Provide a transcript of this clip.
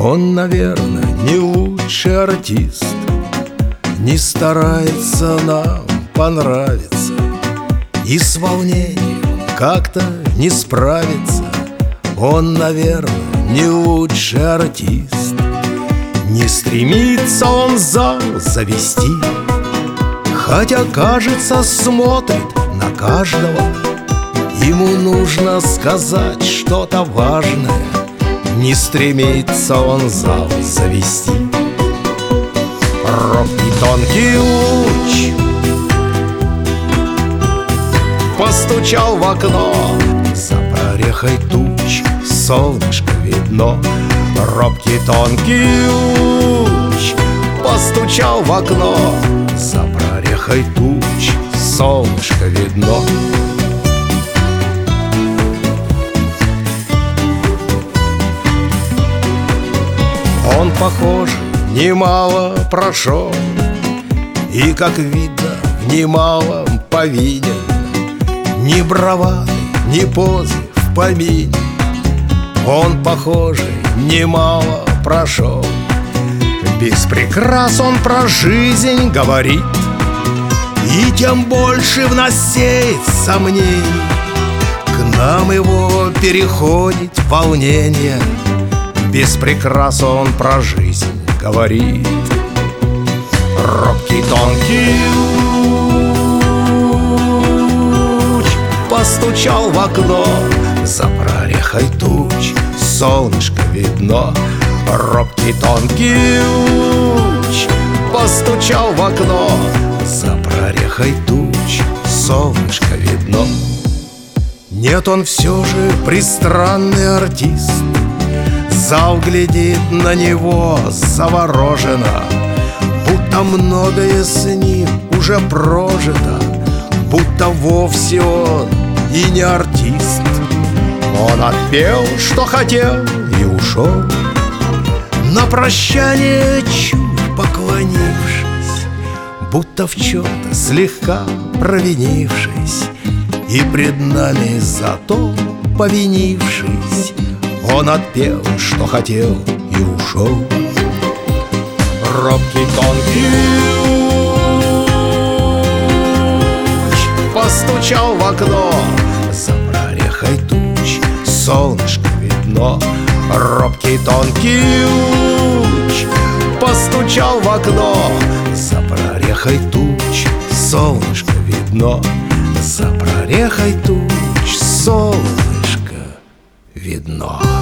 Он, наверное, не лучший артист, не старается нам понравиться, и с волнением как-то не справится. Он, наверное, не лучший артист, не стремится он зал завести, хотя, кажется, смотрит на каждого. Ему нужно сказать что-то важное, не стремится он зал завести. Робкий тонкий луч постучал в окно, за прорехой туч солнышко видно. Робкий тонкий луч постучал в окно, за прорехой туч солнышко видно. Он, похоже, немало прошел, и, как видно, в немалом повинен. Ни бравады, ни позы в помине. Он, похоже, немало прошел, без прикрас он про жизнь говорит, и тем больше в нас сеет сомнений. К нам его переходит волнение, без прикрас он про жизнь говорит. Робкий тонкий луч постучал в окно, за прорехой туч солнышко видно. Робкий тонкий луч постучал в окно, за прорехой туч солнышко видно. Нет, он все же пристранный артист, зал глядит на него завороженно, будто многое с ним уже прожито, будто вовсе он и не артист. Он отпел, что хотел, и ушел, на прощание чуть поклонившись, будто в чем-то слегка провинившись, и пред нами зато повинившись. Он отпел, что хотел, и ушел. Робкий тонкий луч постучал в окно, за прорехой туч солнышко видно. Робкий тонкий луч постучал в окно, за прорехой туч солнышко видно. За прорехой туч солнышко видно.